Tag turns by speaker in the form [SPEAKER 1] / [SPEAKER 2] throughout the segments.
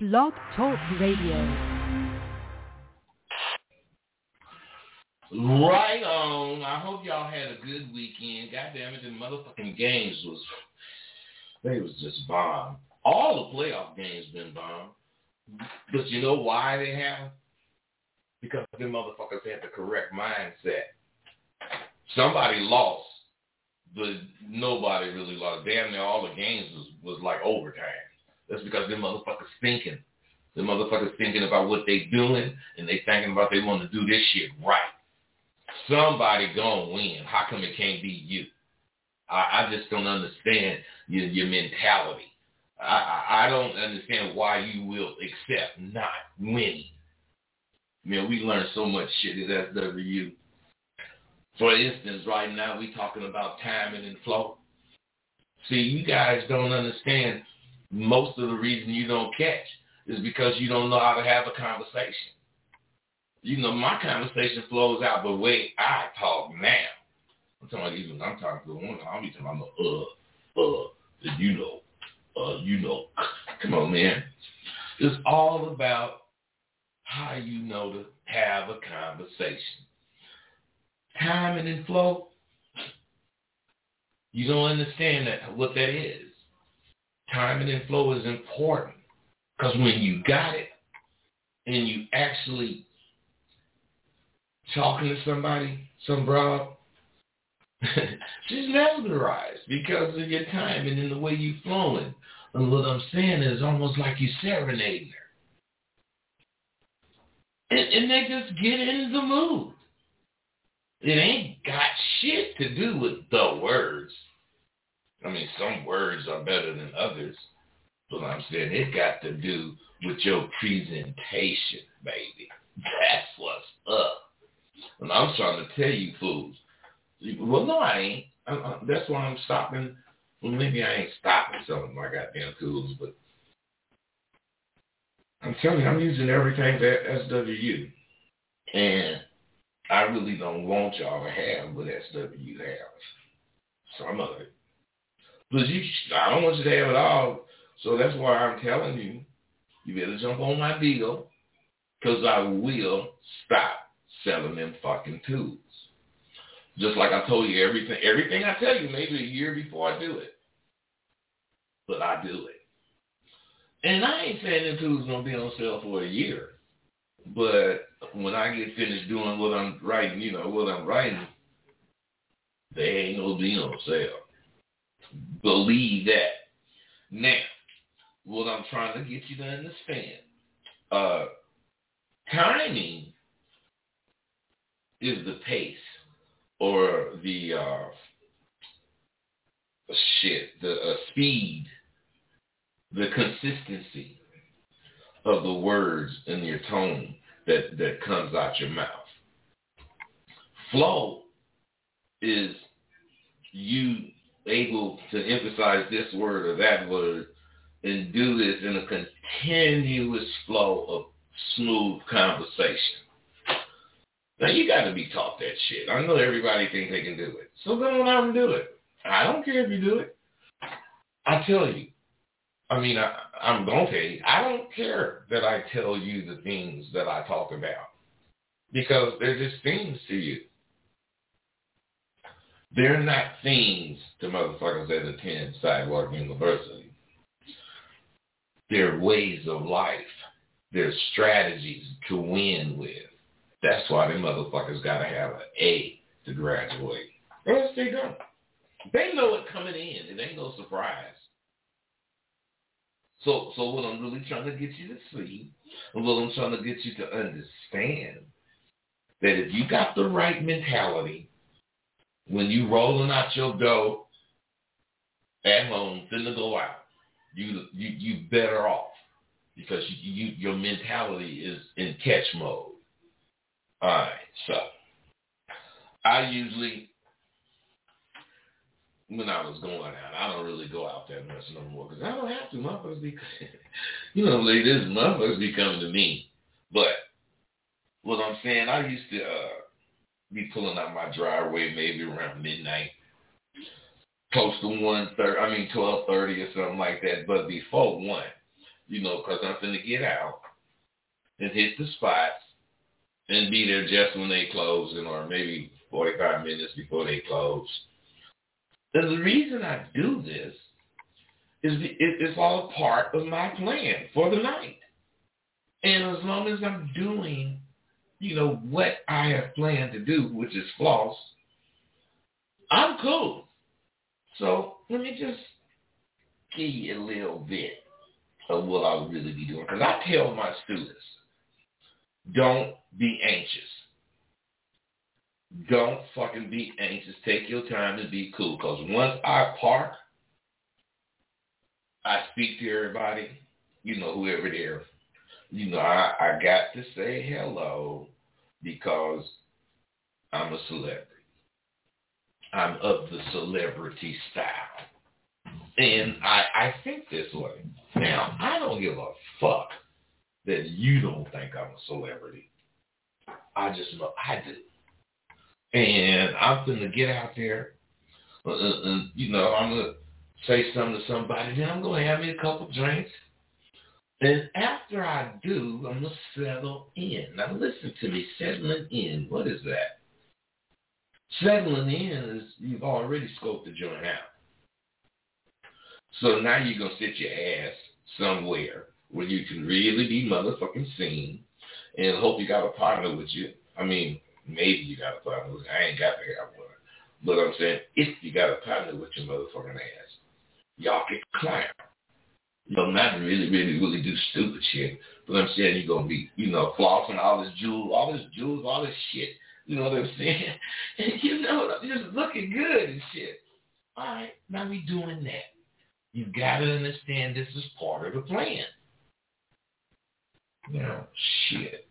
[SPEAKER 1] Blog Talk Radio.
[SPEAKER 2] Right on. I hope y'all had a good weekend. Goddamn it, the motherfucking games was just bomb. All the playoff games been bomb. But you know why they have? Because the motherfuckers had the correct mindset. Somebody lost, but nobody really lost. Damn near all the games was like overtime. That's because them motherfuckers thinking. The motherfuckers thinking about what they doing, and they thinking about they want to do this shit right. Somebody gonna win. How come it can't be you? I just don't understand your mentality. I don't understand why you will accept not winning. Man, we learned so much shit at SWU. For instance, right now we talking about timing and flow. See, you guys don't understand most of the reason you don't catch is because you don't know how to have a conversation. You know, my conversation flows out the way I talk now. I'm talking about even I'm talking to one. I'm talking about you know. Come on, man. It's all about how you know to have a conversation. Timing and flow. You don't understand what that is. Timing and flow is important because when you got it and you actually talking to somebody, some broad, she's mesmerized because of your timing and the way you flowing. And what I'm saying is almost like you serenading her. And they just get in the mood. It ain't got shit to do with the words. I mean, some words are better than others. But I'm saying it got to do with your presentation, baby. That's what's up. And I'm trying to tell you fools. Well, no, I ain't. That's why I'm stopping. Well, maybe I ain't stopping some of my goddamn tools, but I'm telling you, I'm using everything that SWU. And I really don't want y'all to have what SWU has. Some of it. But I don't want you to have it all. So that's why I'm telling you, you better jump on my deal, because I will stop selling them fucking tools. Just like I told you, everything I tell you, maybe a year before I do it. But I do it. And I ain't saying the tools going to be on sale for a year. But when I get finished doing what I'm writing, they ain't going to be on sale. Believe that. Now, what I'm trying to get you to understand, timing is the pace or the speed, the consistency of the words and your tone that comes out your mouth. Flow is you able to emphasize this word or that word and do this in a continuous flow of smooth conversation. Now, you got to be taught that shit. I know everybody thinks they can do it. So go on out and do it. I don't care if you do it. I tell you. I mean, I'm going to tell you. I don't care that I tell you the things that I talk about because they're just things to you. They're not things to motherfuckers that attend Sidewalk University. They're ways of life. They're strategies to win with. That's why them motherfuckers got to have an A to graduate. Or else they don't. They know it coming in. It ain't no surprise. So what I'm really trying to get you to see, and what I'm trying to get you to understand, that if you got the right mentality, when you rolling out your dough at home, finna go out, you better off because your mentality is in catch mode. All right, so I usually, when I was going out, I don't really go out that much no more because I don't have to. Motherfuckers be, motherfuckers be coming to me. But what I'm saying, I used to be pulling out my driveway maybe around midnight, close to 12:30 or something like that. But before 1, because I'm finna get out and hit the spots and be there just when they close, or maybe 45 minutes before they close. And the reason I do this is it's all part of my plan for the night. And as long as I'm doing, what I have planned to do, which is floss, I'm cool. So let me just give you a little bit of what I'll really be doing. Because I tell my students, don't be anxious. Don't fucking be anxious. Take your time and be cool. Because once I park, I speak to everybody, whoever there. I got to say hello because I'm a celebrity. I'm of the celebrity style. And I think this way. Now, I don't give a fuck that you don't think I'm a celebrity. I just know I do. And I'm going to get out there. I'm going to say something to somebody. Then I'm going to have me a couple drinks. And after I do, I'm going to settle in. Now, listen to me. Settling in. What is that? Settling in is you've already scoped the joint out. So now you're going to sit your ass somewhere where you can really be motherfucking seen and hope you got a partner with you. I mean, maybe you got a partner with you. I ain't got to have one. But I'm saying, if you got a partner with your motherfucking ass, y'all can clown. Not really do stupid shit. But I'm saying you're going to be, flossing all this jewels, all this shit. You know what I'm saying? And just looking good and shit. All right, now we doing that. You got to understand this is part of the plan. Now, shit.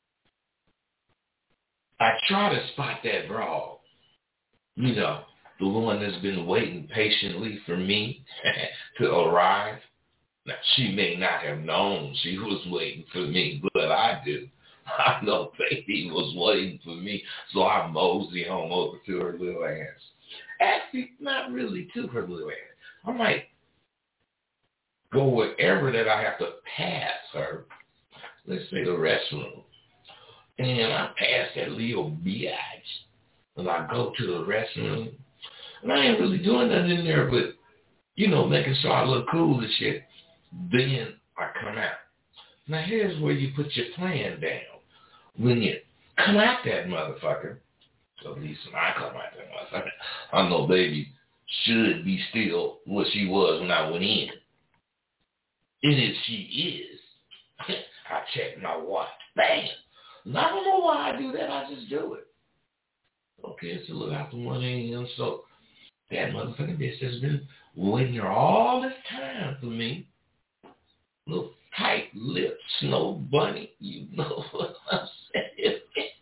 [SPEAKER 2] I try to spot that broad. The one that's been waiting patiently for me to arrive. Now, she may not have known she was waiting for me, but I do. I know baby was waiting for me, so I mosey home over to her little ass. Actually, not really to her little ass. I might go wherever that I have to pass her. Let's say the restroom. And I pass that little biatch. And I go to the restroom. And I ain't really doing nothing in there but, making sure I look cool and shit. Then I come out. Now here's where you put your plan down. When you come out that motherfucker, at least when I come out that motherfucker, I know baby should be still what she was when I went in. And if she is, I check my watch. Bam! And I don't know why I do that. I just do it. Okay, it's a little after 1 a.m. So that motherfucking bitch has been waiting here all this time for me. Little tight-lipped snow bunny. You know what I'm saying?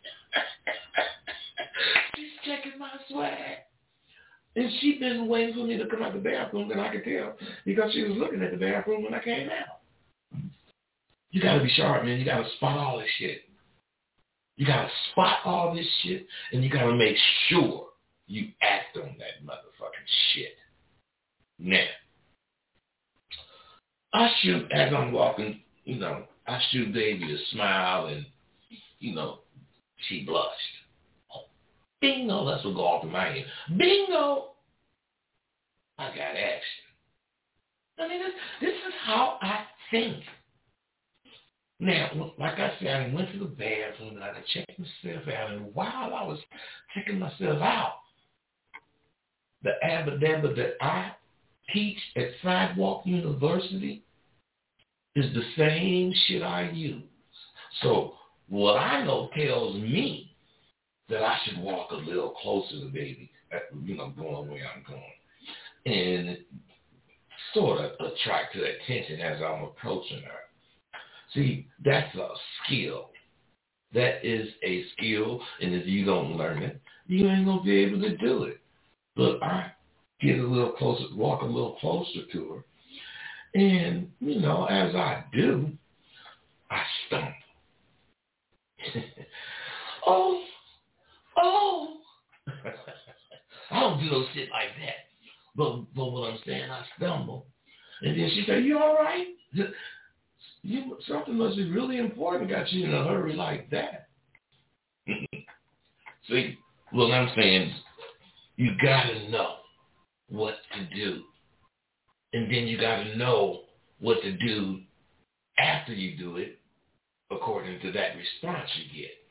[SPEAKER 2] She's checking my swag. And she been waiting for me to come out the bathroom, and I could tell because she was looking at the bathroom when I came out. You got to be sharp, man. You got to spot all this shit. You got to spot all this shit, and you got to make sure you act on that motherfucking shit. Now, I shoot as I'm walking, I shoot baby a smile and, she blushed. Oh, bingo, that's what go off in my head. Bingo! I got action. I mean, this is how I think. Now, like I said, I went to the bathroom and I checked myself out. And while I was checking myself out, the abba-dabba that I teach at Sidewalk University is the same shit I use. So what I know tells me that I should walk a little closer to baby, going where I'm going. And sort of attract her attention as I'm approaching her. See, that's a skill. That is a skill, and if you don't learn it, you ain't going to be able to do it. But I get a little closer, walk a little closer to her. And, as I do, I stumble. oh. I don't do no shit like that. But what I'm saying, I stumble. And then she said, you all right? something must be really important got you in a hurry like that. See, what I'm saying is you got to know what to do. And then you got to know what to do after you do it according to that response you get.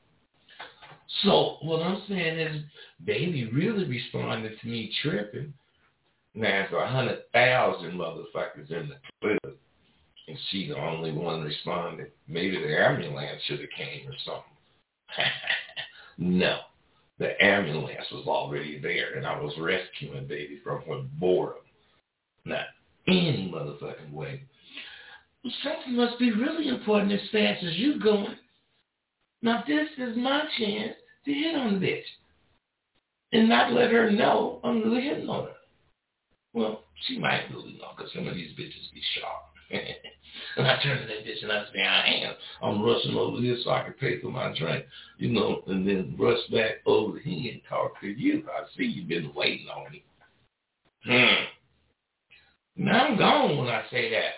[SPEAKER 2] So what I'm saying is, baby really responded to me tripping. Now it's 100,000 motherfuckers in the club, and she the only one responded. Maybe the ambulance should have came or something. No, the ambulance was already there, and I was rescuing baby from her boredom. Not any motherfucking way. Something must be really important as fast as you going. Now this is my chance to hit on the bitch. And not let her know I'm really hitting on her. Well, she might really know, because some of these bitches be sharp. And I turn to that bitch and I say, I am. I'm rushing over here so I can pay for my drink, and then rush back over here and talk to you. I see you've been waiting on me. Now I'm gone when I say that.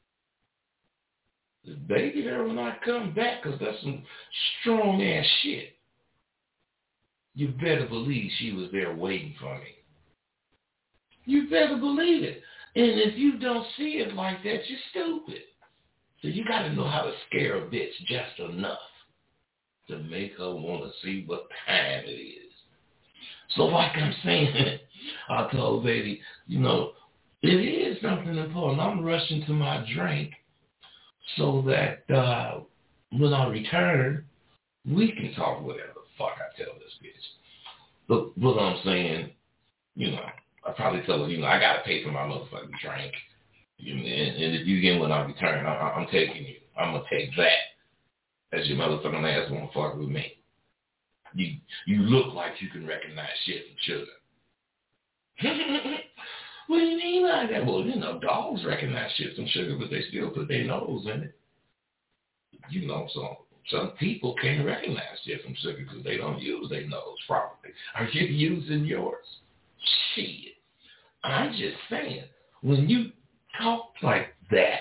[SPEAKER 2] The baby there when I come back, because that's some strong-ass shit. You better believe she was there waiting for me. You better believe it. And if you don't see it like that, you're stupid. So you got to know how to scare a bitch just enough to make her want to see what time it is. So like I'm saying, I told baby, it is something important. I'm rushing to my drink so that when I return, we can talk whatever the fuck I tell this bitch. Look, what I'm saying, I probably tell her, I got to pay for my motherfucking drink. And if you get when I return, I'm taking you. I'm going to take that as your motherfucking ass won't fuck with me. You look like you can recognize shit from sugar. What do you mean by that? Well, dogs recognize shit from sugar, but they still put their nose in it. So some people can't recognize shit from sugar because they don't use their nose properly. Are you using yours? Shit. I'm just saying, when you talk like that,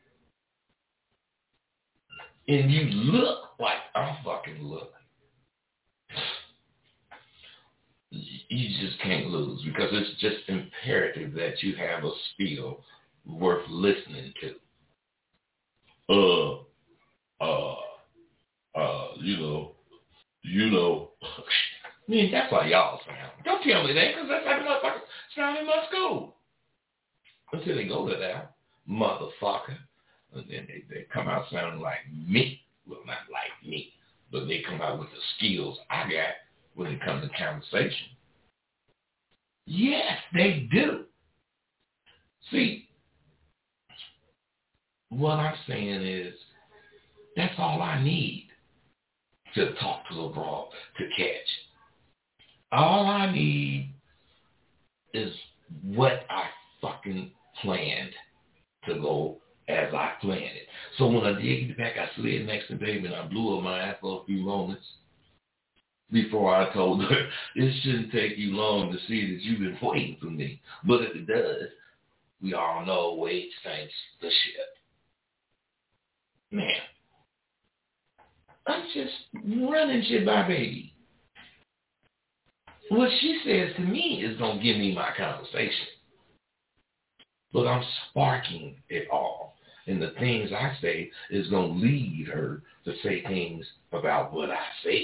[SPEAKER 2] and you look like I'm fucking looking, you just can't lose, because it's just imperative that you have a spiel worth listening to. I mean, that's why y'all sound. Don't tell me that, because that's like a motherfucker sound in my school. Until they go to that motherfucker, and then they come out sounding like me. Well, not like me, but they come out with the skills I got when it comes to conversation. Yes, they do. See, what I'm saying is, that's all I need to talk to a broad, to catch. All I need is what I fucking planned to go as I planned it. So when I did get back, I slid next to baby and I blew up my ass for a few moments before I told her, it shouldn't take you long to see that you've been waiting for me. But if it does, we all know wait stinks the shit. Man, I'm just running shit by baby. What she says to me is going to give me my conversation. But I'm sparking it all. And the things I say is going to lead her to say things about what I said.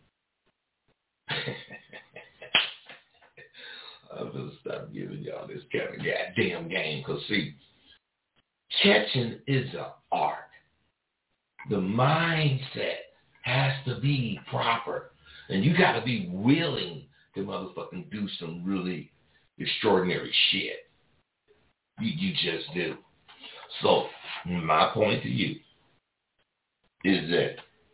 [SPEAKER 2] I'm going to stop giving y'all this kind of goddamn game. Because, see, catching is an art. The mindset has to be proper. And you got to be willing to motherfucking do some really extraordinary shit. You just do. So, my point to you is that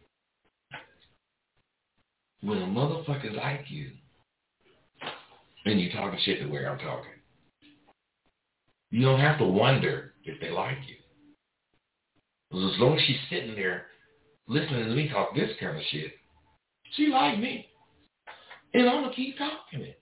[SPEAKER 2] when a motherfucker like you, and you talking shit the way I'm talking, you don't have to wonder if they like you. Because as long as she's sitting there listening to me talk this kind of shit, she like me. And I'm going to keep talking it.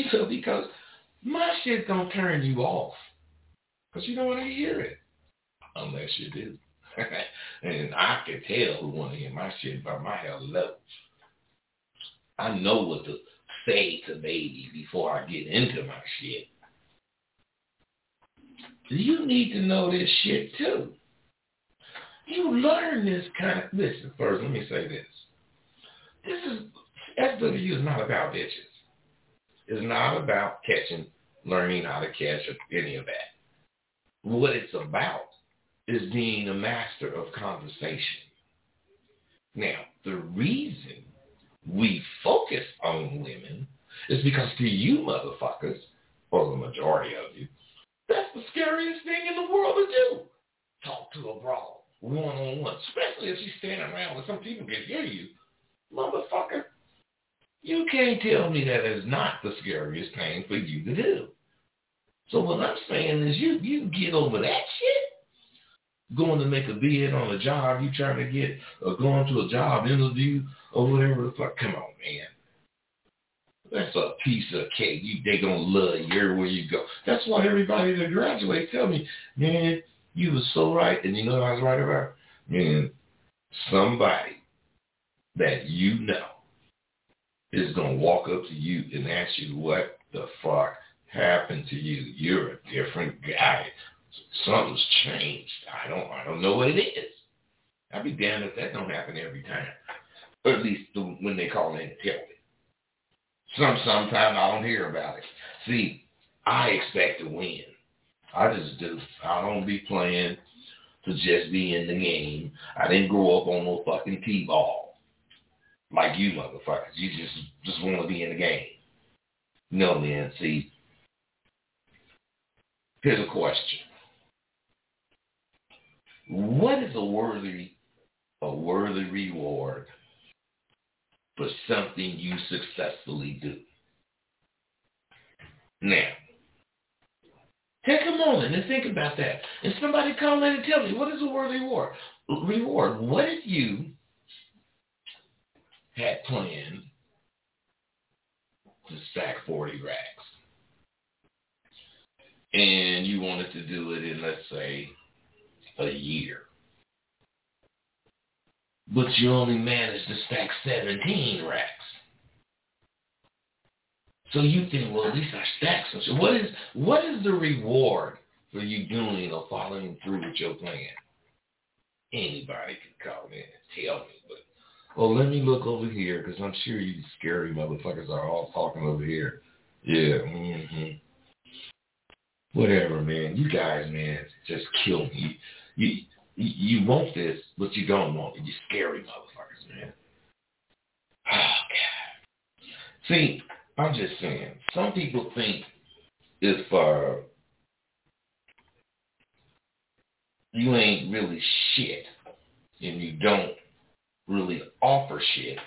[SPEAKER 2] Because my shit don't turn you off. Because you don't want to hear it. unless you do. And I can tell who want to hear my shit by my hell level. I know what to say to baby before I get into my shit. You need to know this shit too. You learn this kind of... Listen, first, let me say this. SWU is not about bitches. It's not about learning how to catch or any of that. What it's about is being a master of conversation. Now, the reason we focus on women is because to you motherfuckers, or the majority of you, that's the scariest thing in the world to do. Talk to a broad, one-on-one, especially if she's standing around where some people can hear you. Motherfucker, you can't tell me that is not the scariest thing for you to do. So what I'm saying is you get over that shit, going to make a bid on a job you trying to get, or going to a job interview, or whatever the fuck. Come on, man. That's a piece of cake. They gonna love you everywhere you go. That's why everybody that graduates tell me, man, you was so right. And you know what I was right about? Man, somebody that you know is gonna walk up to you and ask you what the fuck happened to you. You're a different guy. Something's changed. I don't know what it is. I'd be damned if that don't happen every time. Or at least when they call in and tell me. Sometimes I don't hear about it. See, I expect to win. I just do. I don't be playing to just be in the game. I didn't grow up on no fucking T-ball like you motherfuckers. You just want to be in the game. No, man. See, here's a question. What is a worthy reward for something you successfully do? Now, take a moment and think about that. And somebody call in and tell me, what is a worthy reward? What if you had planned to stack 40 racks and you wanted to do it in, let's say, a year, but you only managed to stack 17 racks? So you think, well, at least I stacked some shit. What is the reward for you doing or following through with your plan? Anybody can call in and tell me, but let me look over here because I'm sure you scary motherfuckers are all talking over here. Yeah, whatever, man. You guys, man, just kill me. You want this, but you don't want it. You scary motherfuckers, man. Oh, God. See, I'm just saying, some people think if you ain't really shit and you don't really offer shit,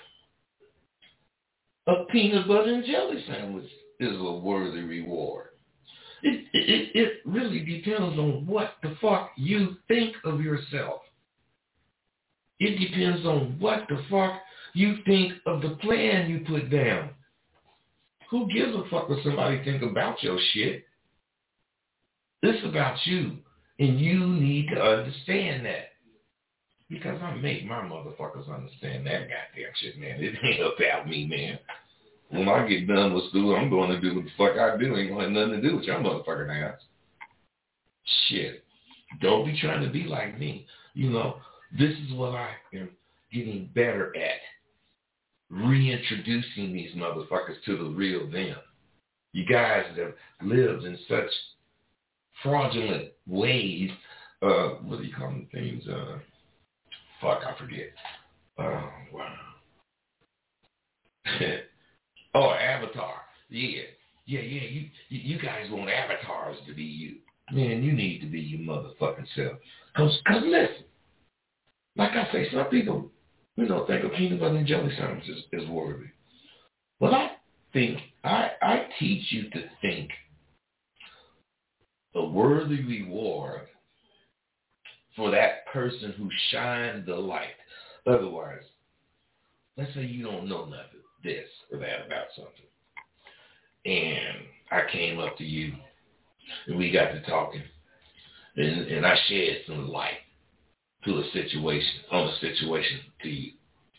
[SPEAKER 2] a peanut butter and jelly sandwich is a worthy reward. It really depends on what the fuck you think of yourself. It depends on what the fuck you think of the plan you put down. Who gives a fuck what somebody think about your shit? It's about you. And you need to understand that. Because I make my motherfuckers understand that goddamn shit, man. It ain't about me, man. When I get done with school, I'm going to do what the fuck I do. Ain't going to have nothing to do with your motherfucking ass. Shit. Don't be trying to be like me. You know, this is what I am getting better at. Reintroducing these motherfuckers to the real them. You guys that have lived in such fraudulent ways. What do you call them things? Fuck, I forget. Oh, wow. Oh, Avatar. Yeah. You guys want avatars to be you. Man, you need to be your motherfucking self. Cause listen, like I say, some people, think a peanut butter and jelly sandwich is worthy. But I think, I teach you to think a worthy reward for that person who shined the light. Otherwise, let's say you don't know nothing, this or that about something. And I came up to you and we got to talking. and I shed some light to a situation to you.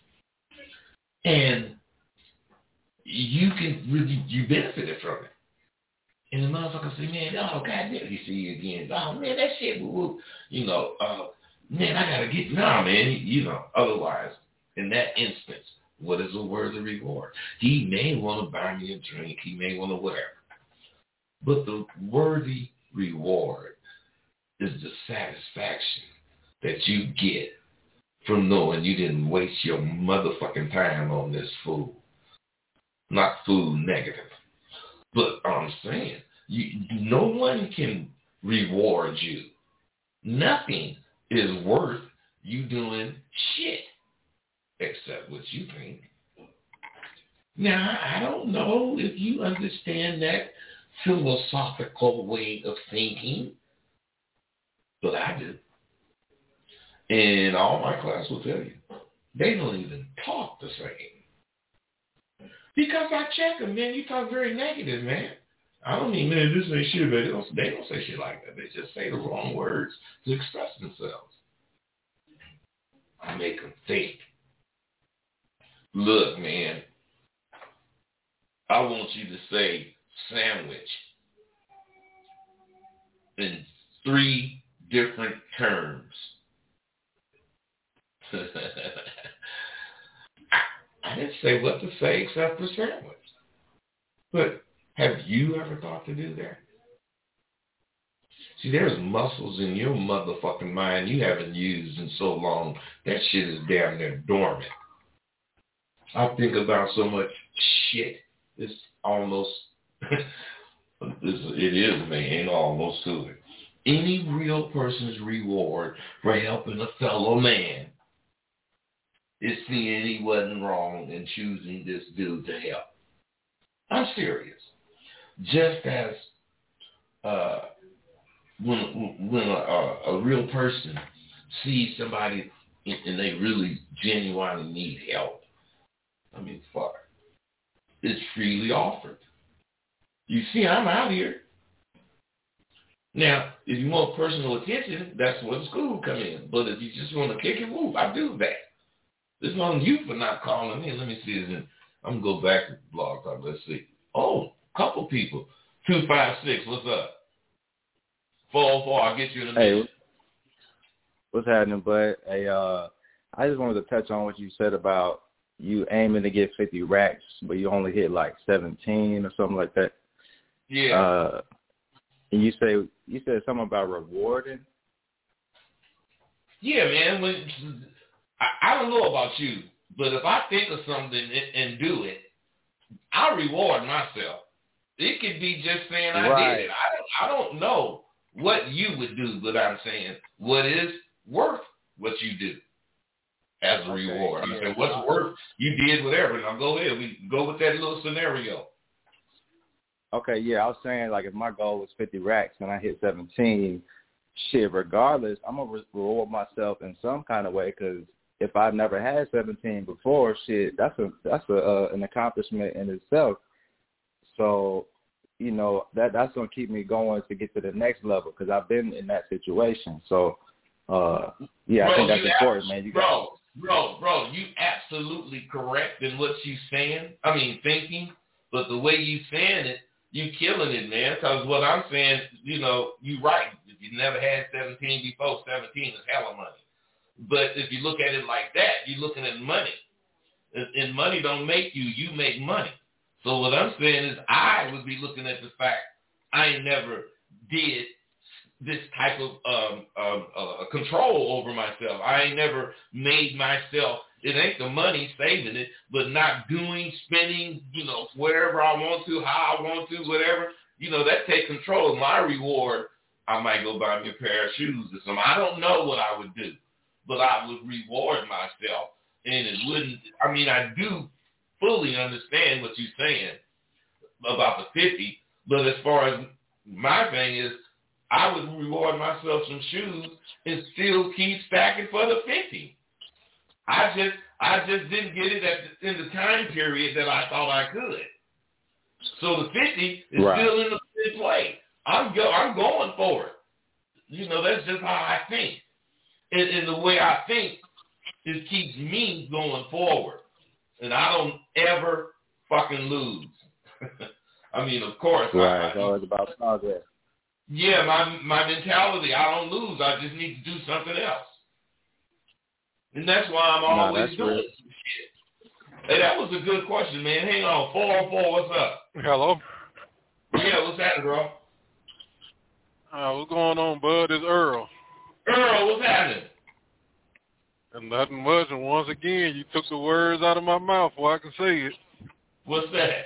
[SPEAKER 2] And you benefited from it. And the motherfucker say, man, oh, goddamn, he see you again. Oh, man, that shit, man, I gotta get, nah, man, otherwise, in that instance, what is a worthy reward? He may want to buy me a drink. He may want to whatever. But the worthy reward is the satisfaction that you get from knowing you didn't waste your motherfucking time on this food. Not food negative. But I'm saying, no one can reward you. Nothing is worth you doing shit except what you think. Now, I don't know if you understand that philosophical way of thinking, but I do. And all my class will tell you, they don't even talk the same. Because I check them, man, you talk very negative, man. I don't mean, man, this ain't shit, but they don't say shit like that. They just say the wrong words to express themselves. I make them think. Look, man, I want you to say sandwich in 3 different terms. I didn't say what to say except for sandwich. But have you ever thought to do that? See, there's muscles in your motherfucking mind you haven't used in so long. That shit is damn near dormant. I think about so much shit. It's almost, it is, man, ain't almost to it. Any real person's reward for helping a fellow man is seeing he wasn't wrong in choosing this dude to help. I'm serious. Just as when a real person sees somebody and they really genuinely need help, I mean, fuck, it's freely offered. You see, I'm out here. Now, if you want personal attention, that's where the school come in. But if you just want to kick it, woo, I do that. It's on you for not calling in. Let me see. I'm going to go back to Blog Talk. Let's see. Oh, couple people. 256, what's up? 404, I'll get you in a minute.
[SPEAKER 1] Hey, what's happening, bud? Hey, I just wanted to touch on what you said about you aiming to get 50 racks, but you only hit like 17 or something like that.
[SPEAKER 2] Yeah.
[SPEAKER 1] And you said something about rewarding.
[SPEAKER 2] Yeah, man. I don't know about you, but if I think of something and do it, I'll reward myself. It could be just saying I did it. I don't know what you would do, but I'm saying what is worth what you do as a reward. I said, what's worth? You did whatever. Now go ahead. We go with that little scenario.
[SPEAKER 1] Okay, yeah, I was saying, like, if my goal was 50 racks and I hit 17, shit, regardless, I'm going to reward myself in some kind of way, because if I've never had 17 before, shit, that's an accomplishment in itself. So, that's going to keep me going to get to the next level, because I've been in that situation. So, yeah, bro, I think that's important, man.
[SPEAKER 2] Bro, you absolutely correct in what you thinking, but the way you saying it, you killing it, man, because what I'm saying, you right. If you never had 17 before, 17 is hella money. But if you look at it like that, you're looking at money. And money don't make you. You make money. So what I'm saying is I would be looking at the fact I ain't never did this type of control over myself. I ain't never made myself, it ain't the money saving it, but not doing, spending, wherever I want to, how I want to, whatever. That take control of my reward. I might go buy me a pair of shoes or something. I don't know what I would do, but I would reward myself. And it wouldn't, I do fully understand what you're saying about the 50, but as far as my thing is, I would reward myself some shoes and still keep stacking for the 50. I just didn't get it in the time period that I thought I could. So the 50 is still in play. I'm going for it. That's just how I think. And the way I think, it keeps me going forward. And I don't ever fucking lose. I mean, of course.
[SPEAKER 1] Right, it's always about progress.
[SPEAKER 2] Yeah, my mentality, I don't lose. I just need to do something else. And that's why I'm always doing shit. Hey, that was a good question, man. Hang on. 404, what's up?
[SPEAKER 3] Hello?
[SPEAKER 2] Yeah, what's happening, bro?
[SPEAKER 3] What's going on, bud? It's Earl.
[SPEAKER 2] Earl, what's happening?
[SPEAKER 3] And nothing much, and once again, you took the words out of my mouth before I can say it.
[SPEAKER 2] What's that?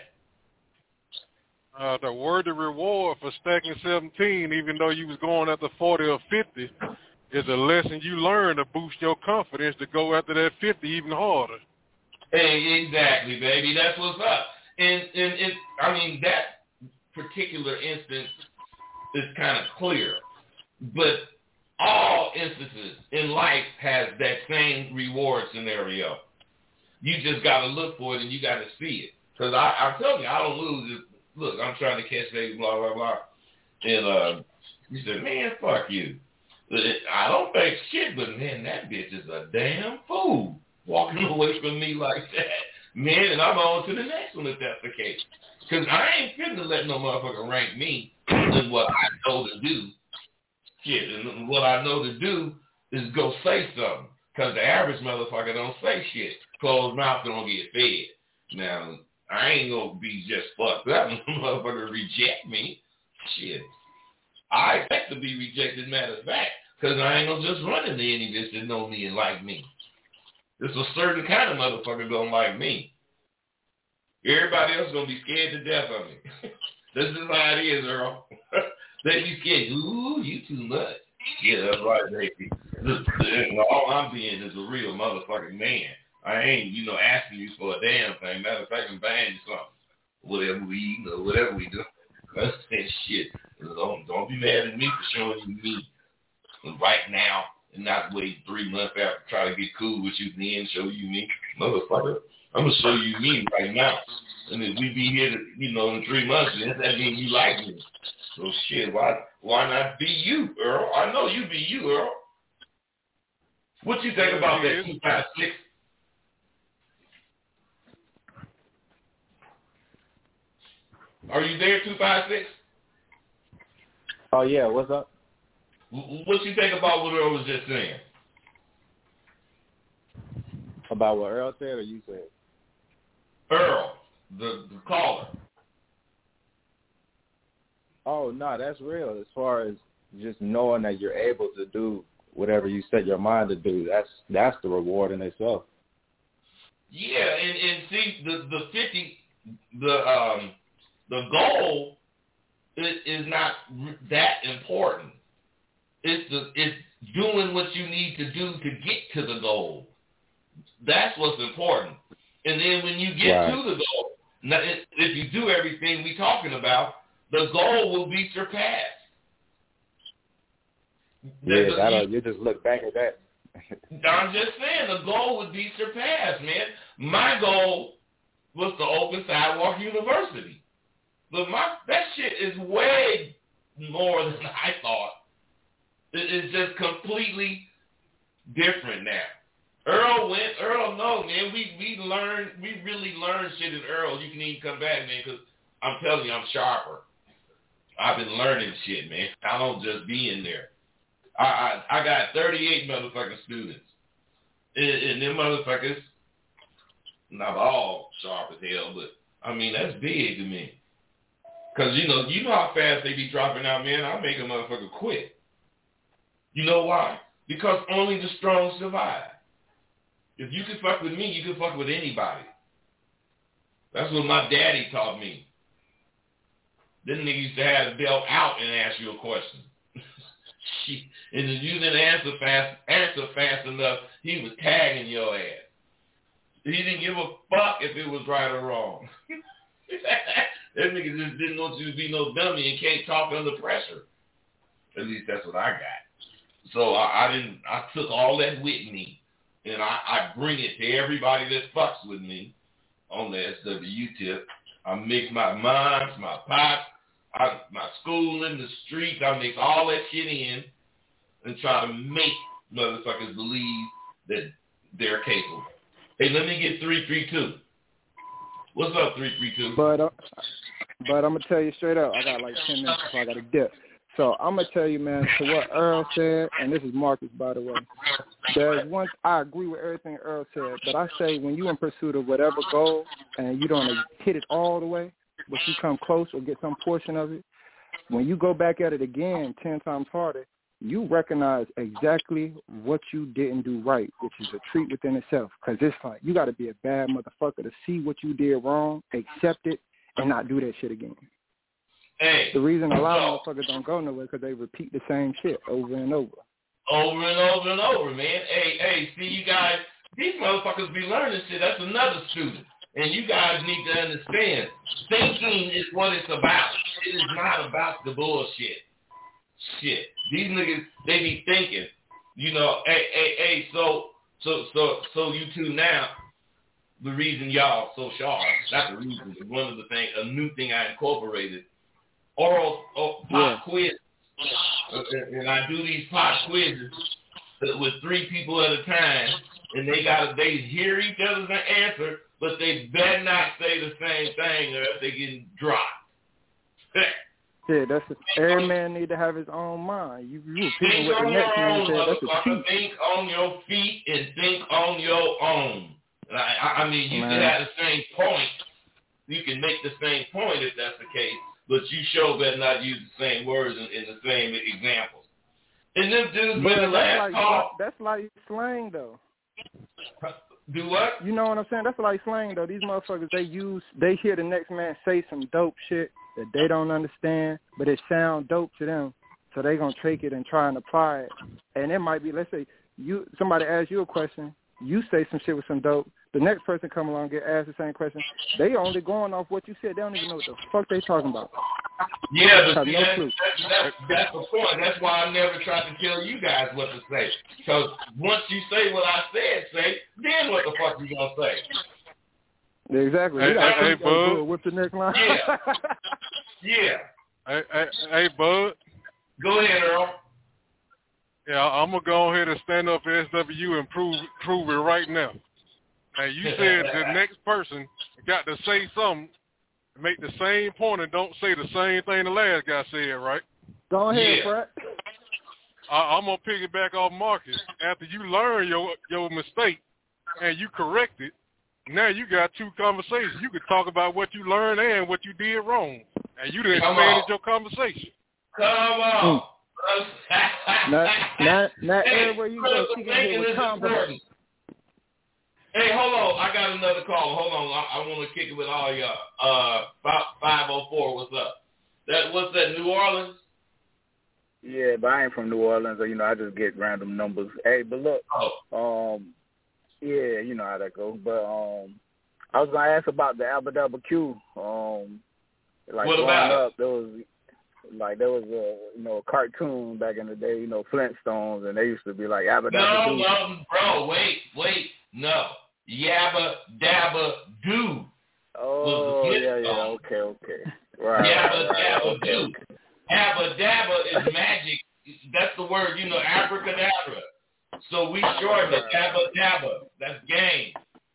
[SPEAKER 3] The worthy reward for stacking 17, even though you was going after 40 or 50, is a lesson you learn to boost your confidence to go after that 50 even harder.
[SPEAKER 2] Hey, exactly, baby. That's what's up. And I mean, that particular instance is kind of clear. But all instances in life has that same reward scenario. You just got to look for it and you got to see it. Because I'm telling you, I don't lose. Look, I'm trying to catch that, blah, blah, blah. And he said, man, fuck you. I don't think shit, but man, that bitch is a damn fool walking away from me like that. Man, and I'm on to the next one if that's the case. Because I ain't finna let no motherfucker rank me in what I know to do. Shit, and what I know to do is go say something. Because the average motherfucker don't say shit. Closed mouth don't get fed. Now, I ain't gonna be just fucked up when the motherfucker reject me. Shit. I expect to be rejected, matter of fact, because I ain't gonna just run into any bitch that know me and like me. There's a certain kind of motherfucker gonna like me. Everybody else gonna be scared to death of me. This is how it is, Earl. They be scared. Ooh, you too much. Yeah, that's right, baby. All I'm being is a real motherfucking man. I ain't, asking you for a damn thing. Matter of fact, I'm buying you something. Whatever we eat or whatever we do. That's that shit. Don't be mad at me for showing you me right now and not wait 3 months after to try to get cool with you then show you me. Motherfucker, I'm going to show you me right now. And if we be here, in 3 months, then that means you like me. So shit, why not be you, Earl? I know you be you, Earl. What you think about that 256? Are you there, 256?
[SPEAKER 1] Oh, yeah, what's up?
[SPEAKER 2] What you think about what Earl was just saying?
[SPEAKER 1] About what Earl said or you said?
[SPEAKER 2] Earl, the caller.
[SPEAKER 1] Oh, no, that's real. As far as just knowing that you're able to do whatever you set your mind to do, that's the reward in itself.
[SPEAKER 2] Yeah, and see, the 50, the goal is not that important. It's doing what you need to do to get to the goal. That's what's important. And then when you get to the goal, now, if you do everything we're talking about, the goal will be surpassed.
[SPEAKER 1] Yeah, you just look back at that.
[SPEAKER 2] I'm just saying, the goal would be surpassed, man. My goal was to open Sidewalk University. But that shit is way more than I thought. It's just completely different now. Earl, no, man. We really learned shit in Earl. You can even come back, man, because I'm telling you, I'm sharper. I've been learning shit, man. I don't just be in there. I got 38 motherfucking students. And them motherfuckers, not all sharp as hell, but, I mean, that's big to me. Because, you know how fast they be dropping out, man. I make a motherfucker quit. You know why? Because only the strong survive. If you can fuck with me, you can fuck with anybody. That's what my daddy taught me. Them niggas used to have the belt out and ask you a question. And if you didn't answer fast enough, he was tagging your ass. He didn't give a fuck if it was right or wrong. That nigga just didn't want you to be no dummy and can't talk under pressure. At least that's what I got. So I took all that with me, and I bring it to everybody that fucks with me on the SWU tip. I mix my moms, my pops, my schooling, the streets. I mix all that shit in, and try to make motherfuckers believe that they're capable. Hey, let me get 332. What's up, 332?
[SPEAKER 4] But I'm going to tell you straight up, I got like 10 minutes before I got to dip. So I'm going to tell you, man, to what Earl said, and this is Marcus, by the way. There's one, I agree with everything Earl said, but I say when you in pursuit of whatever goal and you don't hit it all the way, but you come close or get some portion of it, when you go back at it again 10 times harder, you recognize exactly what you didn't do right, which is a treat within itself. Because it's like, you got to be a bad motherfucker to see what you did wrong, accept it, and not do that shit again.
[SPEAKER 2] Hey,
[SPEAKER 4] the reason a lot of motherfuckers don't go nowhere because they repeat the same shit over and over.
[SPEAKER 2] Over and over and over, man. Hey, see, you guys, these motherfuckers be learning shit. That's another student. And you guys need to understand, thinking is what it's about. It is not about the bullshit. Shit. These niggas, they be thinking, you know, hey, so you two now, the reason y'all so sharp, not the reason, but one of the things, a new thing I incorporated, pop quiz. And I do these pop quizzes with 3 people at a time, and they hear each other's answer, but they better not say the same thing or else they get dropped.
[SPEAKER 4] Yeah, every man need to have his own mind. You repeating what the next man said, that's a cheat.
[SPEAKER 2] Think on your feet and think on your own. I mean, you can have the same point. You can make the same point if that's the case, but you sure better not use the same words in the same examples. And them dudes with the last call.
[SPEAKER 4] That's like slang, though.
[SPEAKER 2] Do what?
[SPEAKER 4] You know what I'm saying? That's like slang, though. These motherfuckers, they hear the next man say some dope shit that they don't understand, but it sound dope to them, so they going to take it and try and apply it. And it might be, let's say, somebody asks you a question, you say some shit with some dope, the next person come along and get asked the same question, they only going off what you said. They don't even know what the fuck they talking about.
[SPEAKER 2] Yeah, but see, that's the point. That's why I never tried to tell you guys what to say. Because once you say what I say, then what the fuck you going to say?
[SPEAKER 4] Exactly.
[SPEAKER 3] Hey, Bud.
[SPEAKER 4] What's the next line?
[SPEAKER 2] Yeah.
[SPEAKER 3] Hey, Bud.
[SPEAKER 2] Go ahead, Earl.
[SPEAKER 3] Yeah, I'm going to go ahead and stand up for SWU and prove it right now. Now, you said the next person got to say something, make the same point, and don't say the same thing the last guy said, right?
[SPEAKER 4] Go ahead, Brett.
[SPEAKER 3] I'm going to piggyback off Marcus. After you learn your mistake and you correct it, now you got 2 conversations. You could talk about what you learned and what you did wrong, and you done expanded your conversation.
[SPEAKER 2] Come on.
[SPEAKER 4] Not everywhere you go, she can get with confidence.
[SPEAKER 2] Hey, hold on. I got another call. Hold on. I want to kick it with all y'all. 504, what's up? What's that, New Orleans?
[SPEAKER 5] Yeah, but I ain't from New Orleans. So, I just get random numbers. Hey, but look, yeah, you know how that goes. But I was going to ask about the Abba Dabba Q. Like
[SPEAKER 2] what about
[SPEAKER 5] up, there was a cartoon back in the day, Flintstones, and they used to be like Abba Dabba Doo.
[SPEAKER 2] No, bro, wait, no. Yabba Dabba Doo.
[SPEAKER 5] Oh, yeah, okay. Right.
[SPEAKER 2] Yabba Dabba Doo.
[SPEAKER 5] Okay.
[SPEAKER 2] Abba Dabba is magic. That's the word, abracadabra. So we shorten it, Abba Dabba. That's game.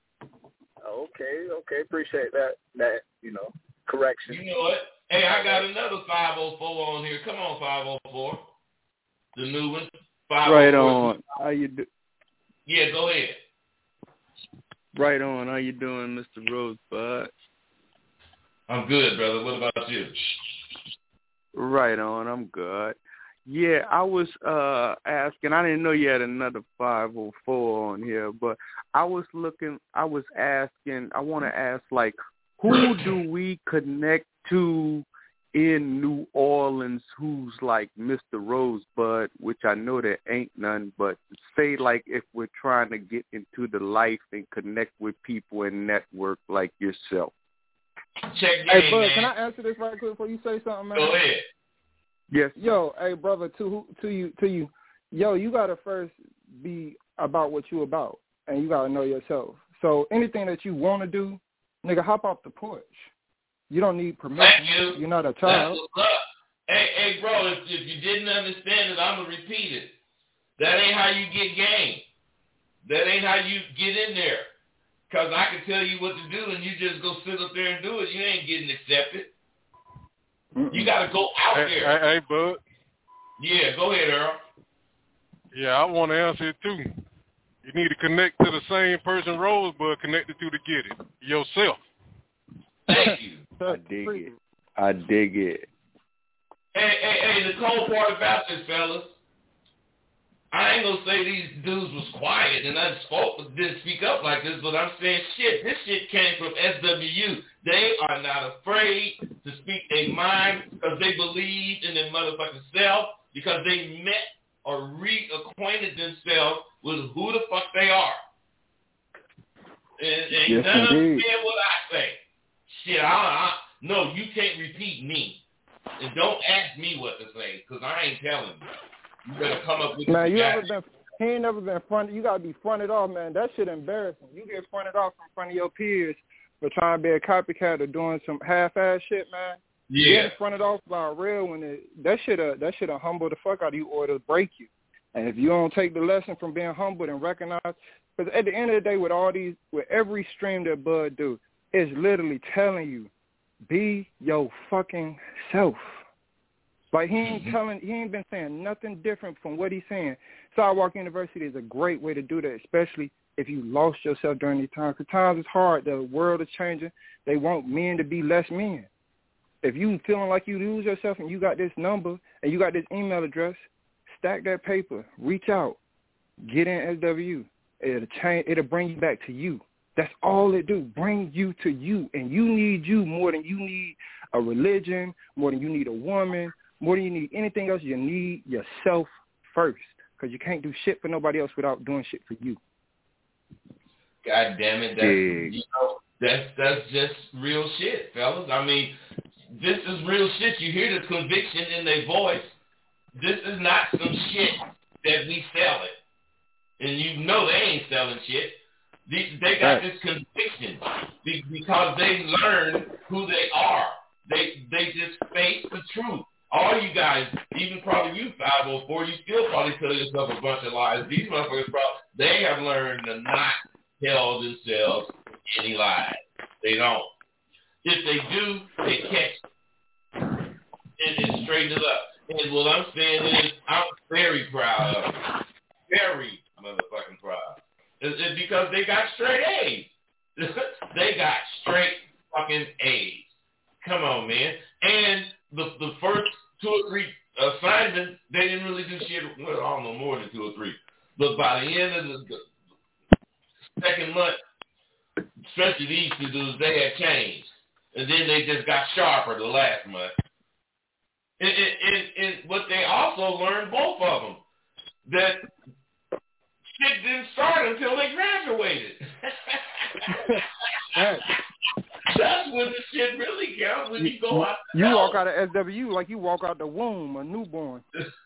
[SPEAKER 5] Okay. Appreciate that, correction.
[SPEAKER 2] You know what? Hey, I got another 504 on here. Come on, 504. The new one. 504.
[SPEAKER 6] Right on. How you do?
[SPEAKER 2] Yeah, go ahead.
[SPEAKER 6] Right on. How you doing, Mr. Rosebud?
[SPEAKER 2] I'm good, brother. What about you?
[SPEAKER 6] Right on. I'm good. Yeah, I was asking. I didn't know you had another 504 on here, but I was asking. I want to ask, like, who do we connect to in New Orleans who's like Mr. Rosebud, which I know there ain't none, but say like if we're trying to get into the life and connect with people and network like yourself.
[SPEAKER 2] Check game,
[SPEAKER 4] Hey, Bud,
[SPEAKER 2] man.
[SPEAKER 4] can I answer this right quick before you say something, man?
[SPEAKER 2] Go ahead.
[SPEAKER 6] Yes.
[SPEAKER 4] Yo, hey, brother, to you. Yo, you got to first be about what you about, and you got to know yourself. So anything that you want to do, nigga, hop off the porch. You don't need permission.
[SPEAKER 2] Thank you.
[SPEAKER 4] You're not a child.
[SPEAKER 2] That's what's up. Hey, bro, if you didn't understand it, I'm going to repeat it. That ain't how you get game. That ain't how you get in there. Because I can tell you what to do, and you just go sit up there and do it. You ain't getting accepted. You got to go out there.
[SPEAKER 3] Hey, Bud.
[SPEAKER 2] Yeah, go ahead, Earl.
[SPEAKER 3] Yeah, I want to answer it, too. You need to connect to the same person Rosebud connected to get it. Yourself.
[SPEAKER 2] Thank you.
[SPEAKER 6] I dig it.
[SPEAKER 2] Hey, the cold part about this, fellas, I ain't gonna say these dudes was quiet and didn't speak up like this, but I'm saying this shit came from SWU. They are not afraid to speak their mind because they believe in their motherfucking self, because they met or reacquainted themselves with who the fuck they are. And
[SPEAKER 4] yes,
[SPEAKER 2] none of them
[SPEAKER 4] indeed.
[SPEAKER 2] said what I say. Shit, no, you can't repeat me. And don't ask me what to say, because I ain't telling you. You better come up with
[SPEAKER 4] Man, he ain't never been fronted. You got to be fronted off, man. That shit embarrassing. You get fronted off in front of your peers for trying to be a copycat or doing some half-ass shit, man.
[SPEAKER 2] Yeah.
[SPEAKER 4] Getting fronted off by a real one, that shit'll humble the fuck out of you or it'll break you. And if you don't take the lesson from being humbled and recognize, because at the end of the day, with every stream that Bud do, it's literally telling you, be your fucking self. Like, he ain't been saying nothing different from what he's saying. Sidewalk University is a great way to do that, especially if you lost yourself during these times. Because times is hard. The world is changing. They want men to be less men. If you feeling like you lose yourself and you got this number and you got this email address, stack that paper, reach out, get in SWU. It'll bring you back to you. That's all it do, bring you to you. And you need you more than you need a religion, more than you need a woman, more than you need anything else. You need yourself first, because you can't do shit for nobody else without doing shit for you.
[SPEAKER 2] God damn it, that's just real shit, fellas. I mean, this is real shit. You hear the conviction in their voice. This is not some shit that we sell it. And you know they ain't selling shit. They got this conviction because they learned who they are. They just face the truth. All you guys, even probably you 504, you still probably tell yourself a bunch of lies. These motherfuckers they have learned to not tell themselves any lies. They don't. If they do, they catch it and straighten it up. And what I'm saying is, I'm very proud of them. Very motherfucking proud. It's because they got straight A's. They got straight fucking A's. Come on, man. And the first 2 or 3 assignments, they didn't really do shit. Well, I don't know, more than 2 or 3. But by the end of the second month, especially these 2 dudes, they had changed. And then they just got sharper the last month. And what they also learned, both of them, that shit didn't start until they graduated. That's when the shit really counts, when you go out.
[SPEAKER 4] You walk out of SWU like you walk out the womb, a newborn.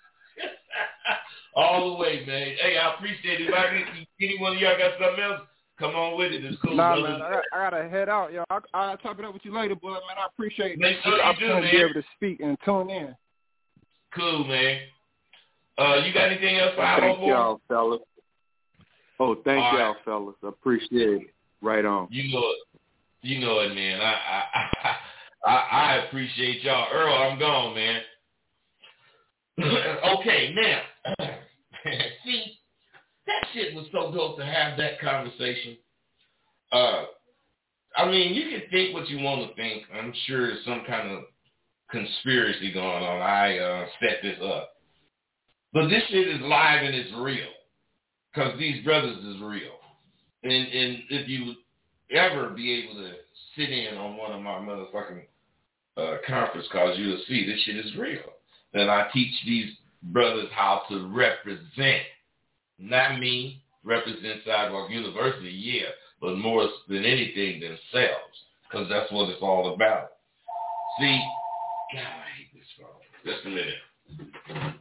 [SPEAKER 2] All the way, man. Hey, I appreciate it. If anyone of y'all got something else, come on with it. It's cool.
[SPEAKER 4] Nah,
[SPEAKER 2] brother.
[SPEAKER 4] man, I gotta head out, yo. I'll talk it up with you later, but man, I appreciate
[SPEAKER 2] Make sure
[SPEAKER 4] the
[SPEAKER 2] you do,
[SPEAKER 4] opportunity
[SPEAKER 2] man.
[SPEAKER 4] to be able to speak and tune in.
[SPEAKER 2] Cool, man. You got anything else for
[SPEAKER 6] Thank
[SPEAKER 2] 504?
[SPEAKER 6] y'all, fellas. Oh, thank
[SPEAKER 2] All
[SPEAKER 6] y'all, fellas. Appreciate it. Right on.
[SPEAKER 2] You know it, man. I appreciate y'all. Earl, I'm gone, man. Okay, now, see, that shit was so dope to have that conversation. I mean, you can think what you want to think. I'm sure there's some kind of conspiracy going on. I set this up. But this shit is live and it's real. Because these brothers is real. And if you ever be able to sit in on one of my motherfucking conference calls, you'll see this shit is real. And I teach these brothers how to represent. Not me, represent Sidewalk University, yeah, but more than anything themselves. Because that's what it's all about. See, God, I hate this phone. Just a minute.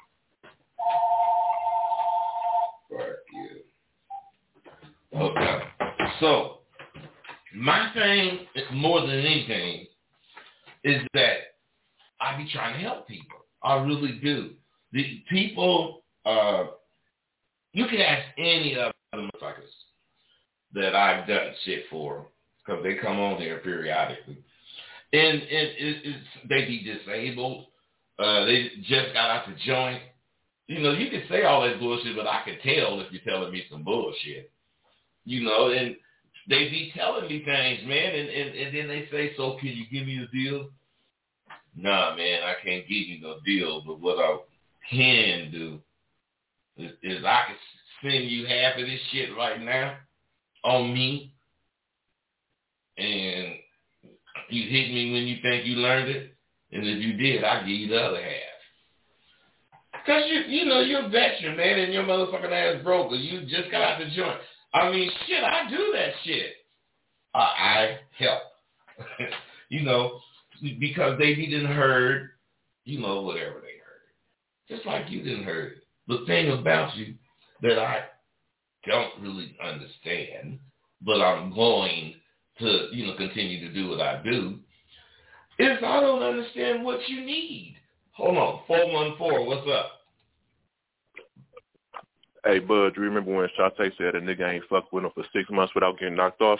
[SPEAKER 2] Fuck you. Okay. So, my thing, more than anything, is that I be trying to help people. I really do. The people You can ask any of the motherfuckers that I've done shit for, because they come on here periodically. And they be disabled. They just got out the joint. You know, you can say all that bullshit, but I can tell if you're telling me some bullshit. You know, and they be telling me things, man, and then they say, so can you give me a deal? Nah, man, I can't give you no deal, but what I can do is I can send you half of this shit right now on me, and you hit me when you think you learned it, and if you did, I'll give you the other half. Because, you know, you're a veteran, man, and your motherfucking ass broker. You just got out the joint. I mean, shit, I do that shit. I help. You know, because they didn't heard, you know, whatever they heard. Just like you didn't heard it. The thing about you that I don't really understand, but I'm going to, you know, continue to do what I do, is I don't understand what you need. Hold on, 414, what's up?
[SPEAKER 7] Hey, Bud, do you remember when Shantae said a nigga ain't fuck with him for 6 months without getting knocked off?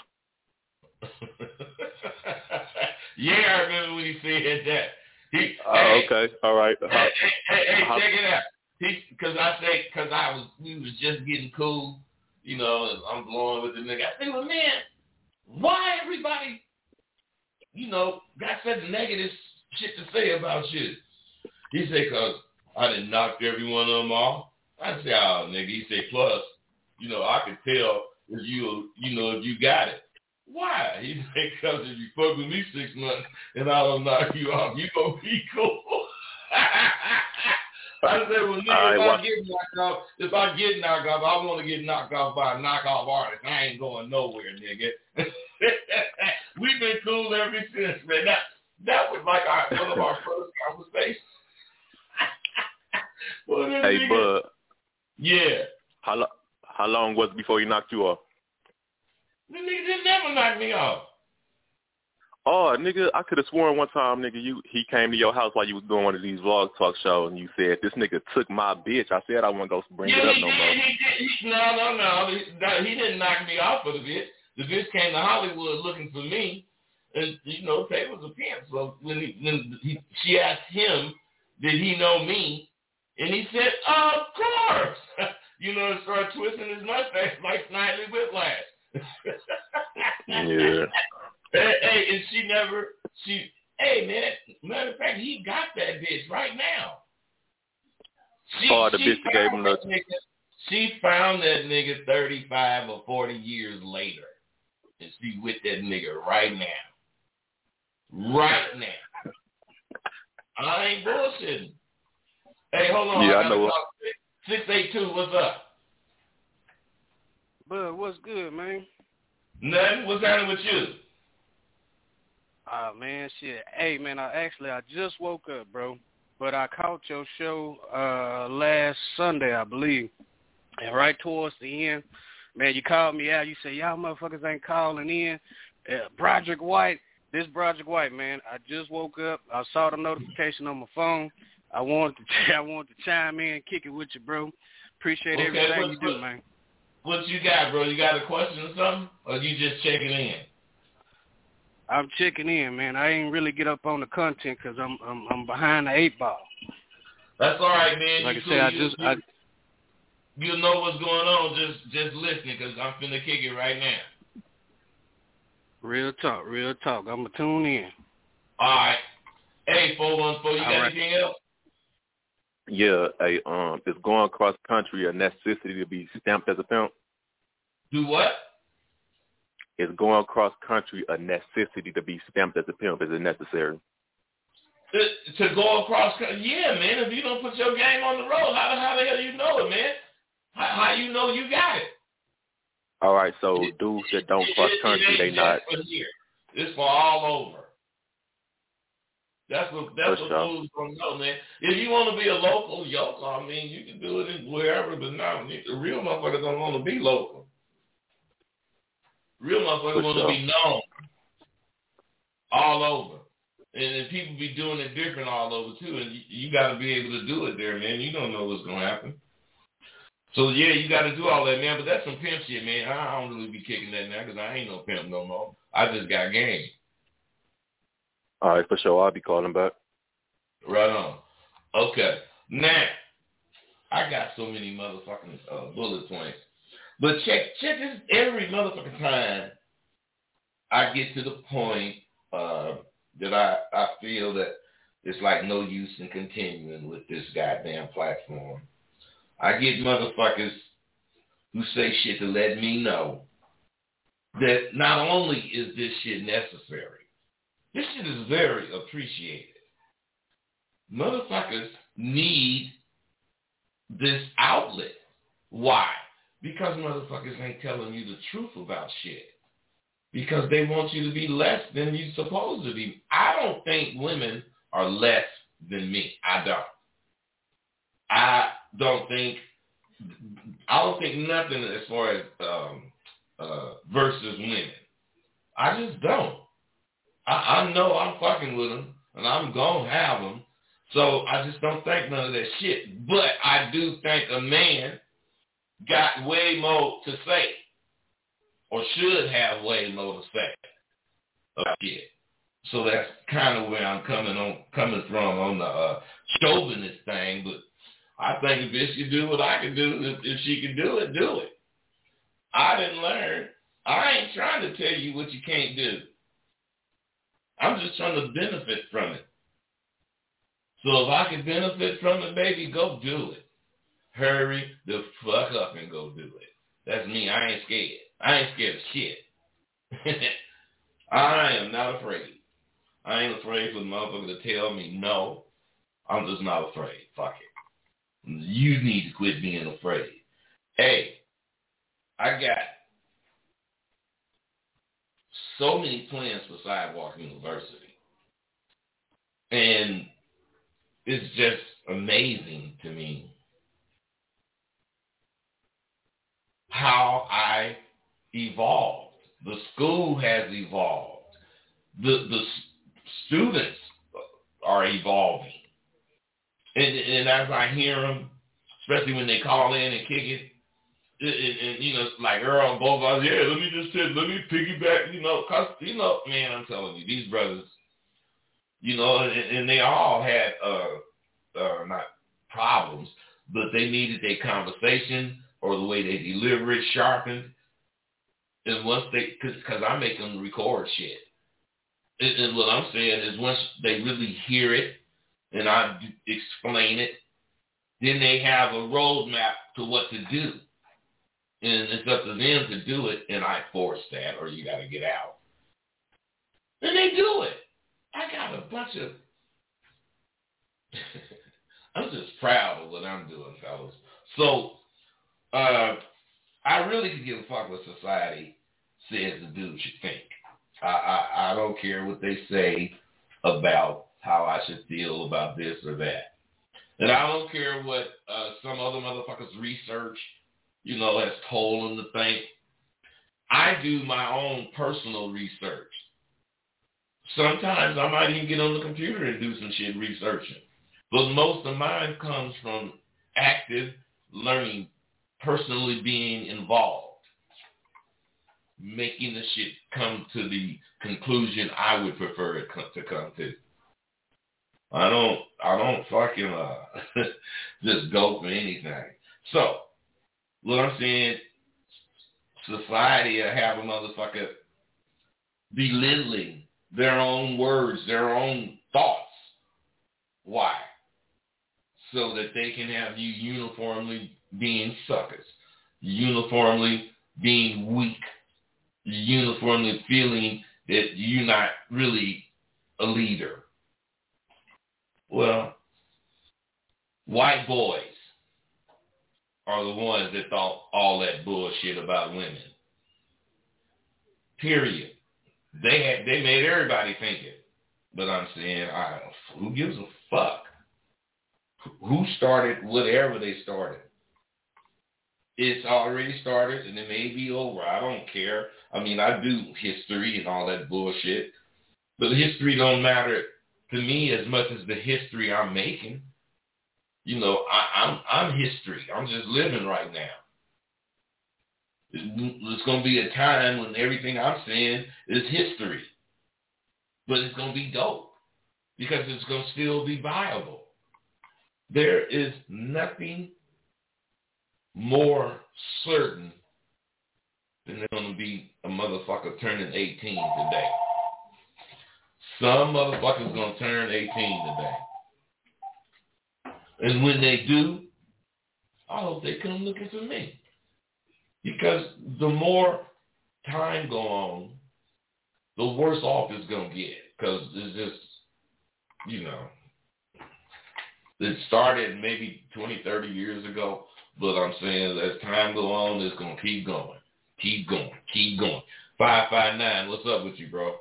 [SPEAKER 2] Yeah, I remember when he said that.
[SPEAKER 7] Okay, all right.
[SPEAKER 2] Hey, check it out. We was just getting cool, you know, and I'm blowing with the nigga. I said, well, man, why everybody, you know, got such negative shit to say about you? He said, because I done knocked every one of them off. I said, oh, nigga. He said, plus, you know, I could tell if if you got it. Why? He said, because if you fuck with me 6 months and I don't knock you off, you gonna be cool. I said, well, nigga, if I get knocked off, I want to get knocked off by a knockoff artist. I ain't going nowhere, nigga. We've been cool ever since, man. That was like one of our first conversations.
[SPEAKER 7] Hey,
[SPEAKER 2] nigga,
[SPEAKER 7] Bud.
[SPEAKER 2] Yeah.
[SPEAKER 7] How long was it before he knocked you off?
[SPEAKER 2] The nigga didn't never knock me off.
[SPEAKER 7] Oh, nigga, I could have sworn one time, nigga, he came to your house while you was doing one of these vlog talk shows, and you said, this nigga took my bitch. I said I wouldn't go bring it up no more.
[SPEAKER 2] No. He didn't knock me off for the bitch. The bitch came to Hollywood looking for me, and, you know, Tay was a pimp. So she asked him, did he know me? And he said, of course. You know, and started twisting his mustache like Snidely Whiplash.
[SPEAKER 7] Yeah.
[SPEAKER 2] Hey, man, matter of fact, he got that bitch right now.
[SPEAKER 7] The bitch that gave him the...
[SPEAKER 2] She found that nigga 35 or 40 years later. And she with that nigga right now. Right now. I ain't bullshitting. Hey, hold on.
[SPEAKER 7] Yeah, I know.
[SPEAKER 2] 682, what's up?
[SPEAKER 8] Bud, what's good, man?
[SPEAKER 2] Nothing. What's happening with you?
[SPEAKER 8] Man, shit. Hey, man, I just woke up, bro. But I caught your show last Sunday, I believe. And right towards the end, man, you called me out. You said, y'all motherfuckers ain't calling in. Broderick White, man. I just woke up. I saw the notification on my phone. I wanted to chime in and kick it with you, bro. Appreciate everything you do, man.
[SPEAKER 2] What you got, bro? You got a question or something? Or you just checking in?
[SPEAKER 8] I'm checking in, man. I ain't really get up on the content because I'm behind the 8 ball.
[SPEAKER 2] That's all right, man.
[SPEAKER 8] Like I said,
[SPEAKER 2] you know what's going on. Just listening because I'm finna kick it right now.
[SPEAKER 8] Real talk. I'm gonna tune in.
[SPEAKER 2] All right. Hey, 414, you got anything else?
[SPEAKER 7] Yeah, is going cross country a necessity to be stamped as a pimp?
[SPEAKER 2] Do what?
[SPEAKER 7] Is going cross country a necessity to be stamped as a pimp? Is it necessary?
[SPEAKER 2] To go across country? Yeah, man. If you don't put your game on the road, how the hell you know it, man? How you know you got it?
[SPEAKER 7] All right, so dudes that don't cross country, they not.
[SPEAKER 2] It's for all over. That's what fools don't know, man. If you want to be a local yokel, I mean, you can do it wherever, but no, the real motherfuckers don't want to be local. Real motherfuckers want to be known all over. And people be doing it different all over, too, and you got to be able to do it there, man. You don't know what's going to happen. So, yeah, you got to do all that, man. But that's some pimp shit, man. I don't really be kicking that now because I ain't no pimp no more. I just got game.
[SPEAKER 7] All right, for sure. I'll be calling back.
[SPEAKER 2] Right on. Okay. Now, I got so many motherfucking bullet points. But check this. Every motherfucking time I get to the point that I feel that it's like no use in continuing with this goddamn platform, I get motherfuckers who say shit to let me know that not only is this shit necessary, this shit is very appreciated. Motherfuckers need this outlet. Why? Because motherfuckers ain't telling you the truth about shit. Because they want you to be less than you're supposed to be. I don't think women are less than me. I don't think nothing as far as versus women. I just don't. I know I'm fucking with them, and I'm going to have them. So I just don't think none of that shit. But I do think a man got way more to say, or should have way more to say about shit. So that's kind of where I'm coming from on the chauvinist thing. But I think if bitch can do what I can do, if she can do it, do it. I didn't learn. I ain't trying to tell you what you can't do. I'm just trying to benefit from it. So if I can benefit from it, baby, go do it. Hurry the fuck up and go do it. That's me. I ain't scared. I ain't scared of shit. I am not afraid. I ain't afraid for the motherfucker to tell me no. I'm just not afraid. Fuck it. You need to quit being afraid. Hey, I got so many plans for Sidewalk University. And it's just amazing to me how I evolved. The school has evolved. The students are evolving. And as I hear them, especially when they call in and kick it, and you know, like Earl, both of us, yeah, let me piggyback, cause, man, I'm telling you, these brothers, and they all had, not problems, but they needed their conversation or the way they deliver it sharpened. And once because I make them record shit. And what I'm saying is once they really hear it and I explain it, then they have a roadmap to what to do. And it's up to them to do it, and I force that, or you got to get out. And they do it. I got a bunch of... I'm just proud of what I'm doing, fellas. So, I really could give a fuck what society says the dude should think. I don't care what they say about how I should feel about this or that. And I don't care what some other motherfuckers research, has told them to think. I do my own personal research. Sometimes I might even get on the computer and do some shit researching. But most of mine comes from active learning, personally being involved, making the shit come to the conclusion I would prefer it to come to. I don't fucking just go for anything. So, what I'm saying, society will have a motherfucker belittling their own words, their own thoughts. Why? So that they can have you uniformly being suckers, uniformly being weak, uniformly feeling that you're not really a leader. Well, white boys are the ones that thought all that bullshit about women. Period. They made everybody think it. But I'm saying, who gives a fuck? Who started whatever they started? It's already started, and it may be over. I don't care. I mean, I do history and all that bullshit. But history don't matter to me as much as the history I'm making. You know, I'm history. I'm just living right now. It's going to be a time when everything I'm saying is history. But it's going to be dope because it's going to still be viable. There is nothing more certain than there's going to be a motherfucker turning 18 today. Some motherfucker's going to turn 18 today. And when they do, I hope they come looking for me. Because the more time go on, the worse off it's going to get. Because it's just, you know, it started maybe 20, 30 years ago. But I'm saying as time go on, it's going to keep going. Keep going. Keep going. 559, what's up with you, bro?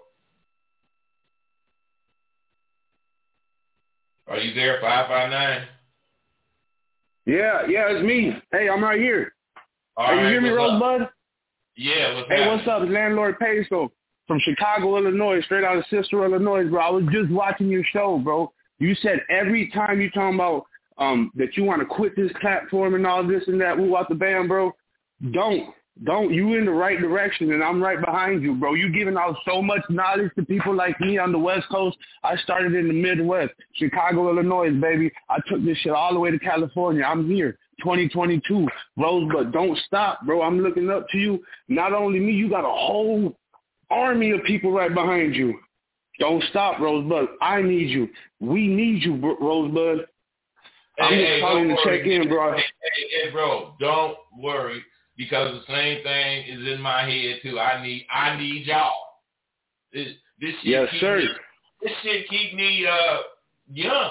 [SPEAKER 2] Are you there, 559?
[SPEAKER 9] Yeah, it's me. Hey, I'm right here.
[SPEAKER 2] All
[SPEAKER 9] you
[SPEAKER 2] right,
[SPEAKER 9] hear me, Rosebud?
[SPEAKER 2] Yeah, what's happening?
[SPEAKER 9] What's up? It's Landlord Peso from Chicago, Illinois, straight out of Cicero, Illinois, bro. I was just watching your show, bro. You said every time you talking about that you want to quit this platform and all this and that, move out the band, bro. Don't. You in the right direction, and I'm right behind you, bro. You giving out so much knowledge to people like me on the West Coast. I started in the Midwest, Chicago, Illinois, baby. I took this shit all the way to California. I'm here, 2022. Rosebud, don't stop, bro. I'm looking up to you. Not only me, you got a whole army of people right behind you. Don't stop, Rosebud. I need you. We need you, Rosebud. I'm just calling to check in, bro.
[SPEAKER 2] Hey, bro, don't worry. Because the same thing is in my head too. I need y'all. This shit
[SPEAKER 9] yes, sir.
[SPEAKER 2] This shit keep me young.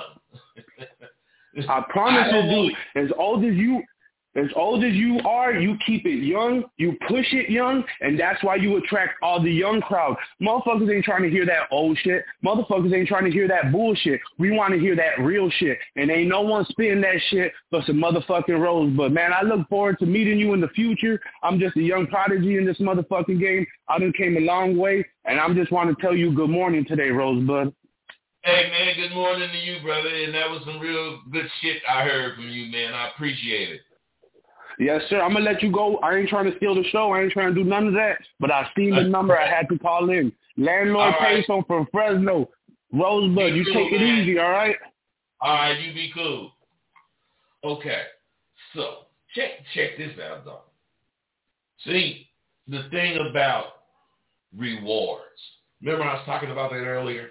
[SPEAKER 9] I promise you, dude. As old as you are, you keep it young, you push it young, and that's why you attract all the young crowd. Motherfuckers ain't trying to hear that old shit. Motherfuckers ain't trying to hear that bullshit. We want to hear that real shit. And ain't no one spitting that shit but some motherfucking Rosebud. Man, I look forward to meeting you in the future. I'm just a young prodigy in this motherfucking game. I done came a long way, and I just want to tell you good morning today, Rosebud.
[SPEAKER 2] Hey, man, good morning to you, brother. And that was some real good shit I heard from you, man. I appreciate it.
[SPEAKER 9] Yes, sir. I'm going to let you go. I ain't trying to steal the show. I ain't trying to do none of that. But I seen the number. I had to call in. Landlord Peso from Fresno. Rosebud, you take it easy, all right?
[SPEAKER 2] All right, you be cool. Okay. So, check this out, though. See, the thing about rewards. Remember I was talking about that earlier?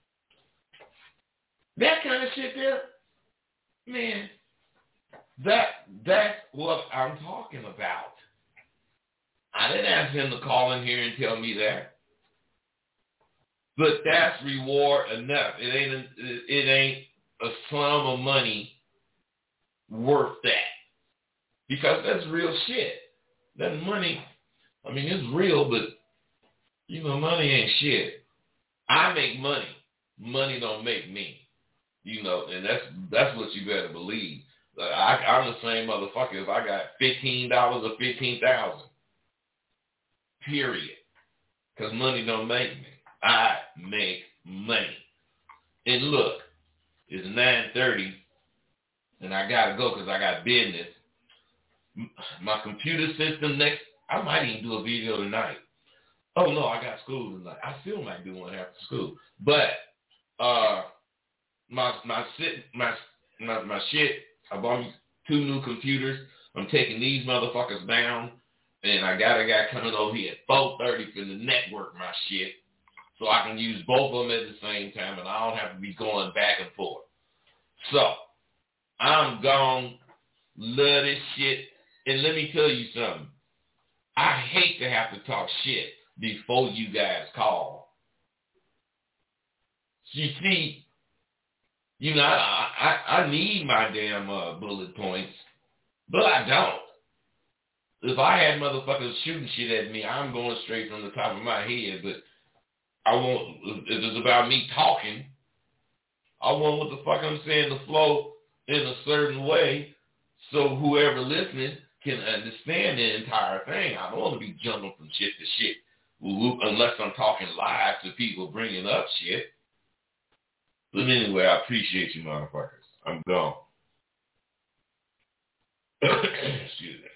[SPEAKER 2] That kind of shit there, man, that's what I'm talking about. I didn't ask him to call in here and tell me that. But that's reward enough. It ain't a sum of money worth that. Because that's real shit. That money, I mean, it's real, but, you know, money ain't shit. I make money. Money don't make me. You know, and that's what you better believe. I'm the same motherfucker if I got $15 or $15,000. Period. Because money don't make me. I make money. And look, it's 9:30, and I got to go because I got business. My computer system I might even do a video tonight. Oh, no, I got school tonight. I still might do one after school. But my shit, I bought me 2 new computers. I'm taking these motherfuckers down, and I got a guy coming over here at 4:30 for the network my shit, so I can use both of them at the same time, and I don't have to be going back and forth. So, I'm gone. Love this shit. And let me tell you something. I hate to have to talk shit before you guys call. You see, you know, I need my damn bullet points, but I don't. If I had motherfuckers shooting shit at me, I'm going straight from the top of my head, but I want, if it's about me talking, I want what the fuck I'm saying to flow in a certain way so whoever listening can understand the entire thing. I don't want to be jumping from shit to shit unless I'm talking live to people bringing up shit. But anyway, I appreciate you motherfuckers. I'm gone. Excuse me.